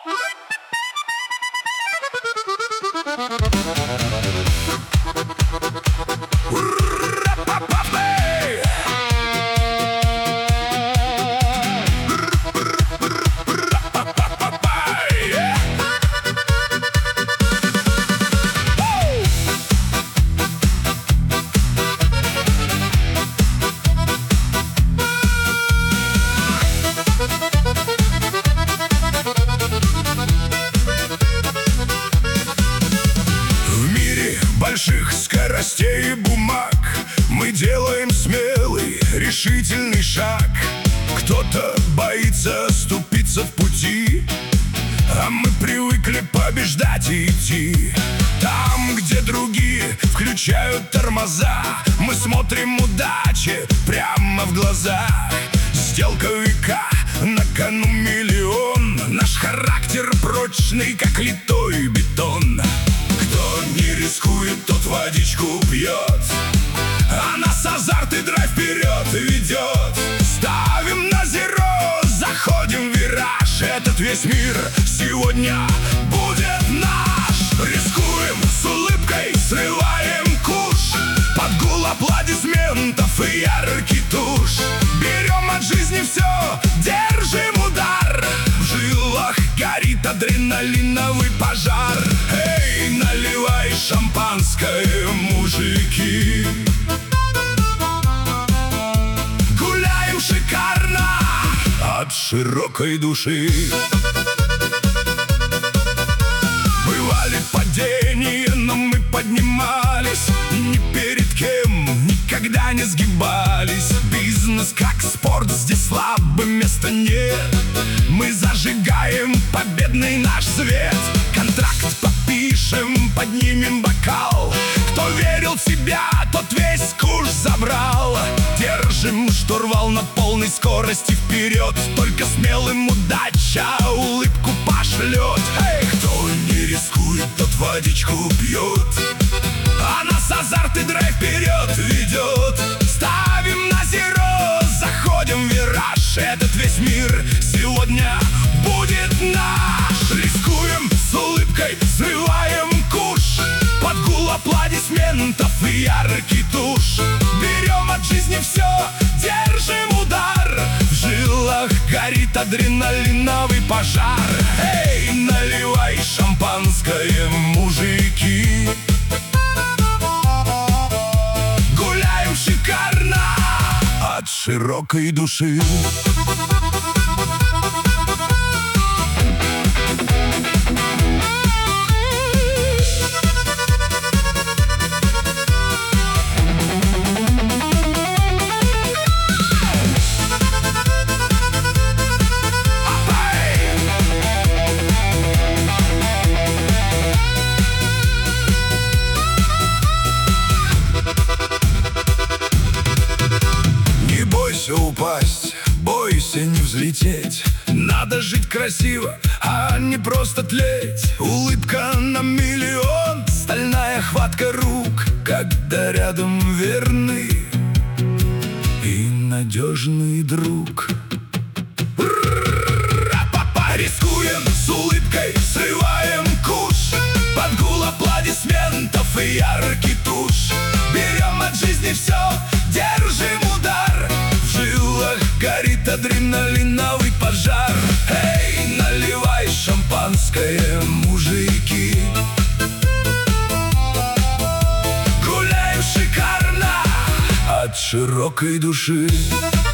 Больших скоростей и бумаг мы делаем смелый, решительный шаг. Кто-то боится ступиться в пути, а мы привыкли побеждать и идти. Там, где другие включают тормоза, мы смотрим удаче прямо в глаза. Сделка века, на кону миллион. Наш характер прочный, как литой бетон. Кто не рискует, тот водичку пьет, а нас азарт и драйв вперед ведет. Ставим на зеро, заходим в вираж. Этот весь мир сегодня будет наш. Рискуем с улыбкой, срываем куш под гул аплодисментов и яркий тушь. Берем от жизни все, держим удар. В жилах горит адреналиновый пожар. Эй, наливай шампанское, мужики. Гуляем шикарно от широкой души. Бывали падения, но мы поднимались. Ни перед кем никогда не сгибались. Бизнес как спорт, здесь слабым места нет. Мы зажигаем победный наш свет. Контракт подпишем, поднимем бокал. Кто верил в себя, тот весь куш забрал. Держим штурвал на полной скорости вперед. Только смелым удача улыбку пошлет. Эй, кто не рискует, тот водичку пьет, а нас азарт и драйв вперед ведет. Ставим на зеро, заходим в вираж. Этот весь мир сегодня будет наш. Рискуем с улыбкой, срываем куш под гул аплодисментов и яркий тушь. Берем от жизни все, держим удар. В жилах горит адреналиновый пожар. Эй, наливай шампанское, мужики. Гуляем шикарно от широкой души. Упасть, бойся не взлететь. Надо жить красиво, а не просто тлеть. Улыбка на миллион, стальная хватка рук, когда рядом верный и надежный друг. Рискуем с улыбкой, срываем куш под гул аплодисментов и яркий тушь. Берем от жизни все, держим удар. В жилах горит адреналиновый пожар. Эй, наливай шампанское, мужики. Гуляем шикарно от широкой души.